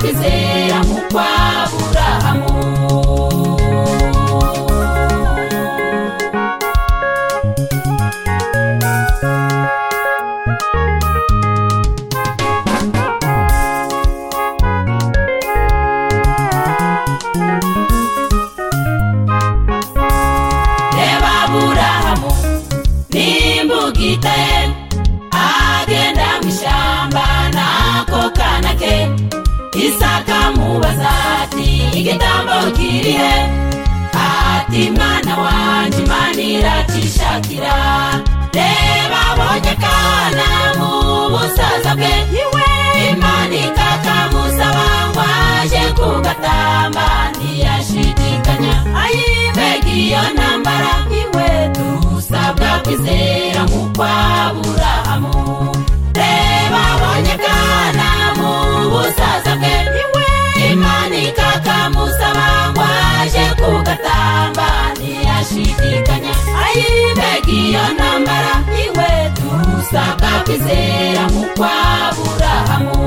kwizera nk'ukwa Aburahamu. Reba Aburahamu n'imbugita ye agenda mu ishyamba n'ako kana ke. Isaka mubaza ati igitambo kirihe? Ati mwana wanjye Imana irakishakira. Reba abonye akana mu busaza bwe, Imana ikakamusaba ngo aje kugatamba. Ntiyashidikanya mbega iyo ntambara, dusabwa kwizera nk'ukwa Aburahamu. Reba abonye akana mu busaza bwe, Imana ikakamusaba ngo aje kugatamba. Ntiyashidikanya mbega iyo ntambara, dusabwa kwizera nk'ukwa Aburahamu.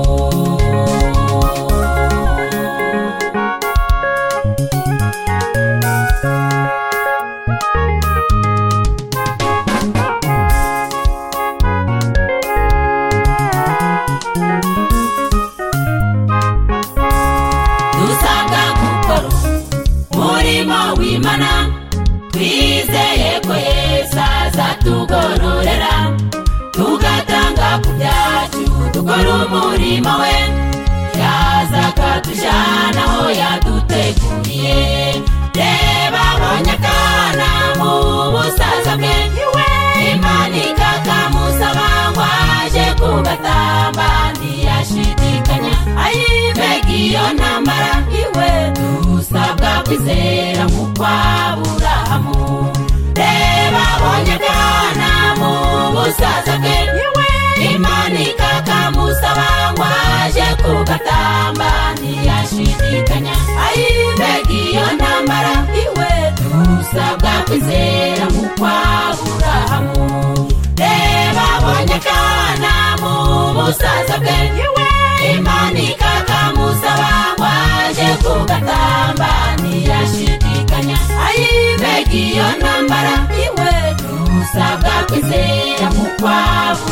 Dusabwa gukora umurimo w'Imana, twizeye ko Yesu azatugororera, tugatanga ku byacu dukora umurimo we. Yaza akatujyana aho yaduteguriye. Reba abonye akana mu busaza bwe, Imana ikakamusaba ngo aje kugatamba. Ntiyashidikanya mbega iyo ntambara, dusabwa kwizera nk'ukwa Aburahamu. Reba abonye akana mu busaza bwe, Imana ikakamusaba ngo aje kugatamba. Ntiyashidikanya mbega iyo ntambara, dusabwa kwizera nk'ukwa Aburahamu. Reba abonye akana mu busaza bwe, Imana ikakamusaba ngo aje kugatamba. Ntiyashidikanya mbega iyo ntambara, dusabwa kwizera nk'ukwa Aburahamu.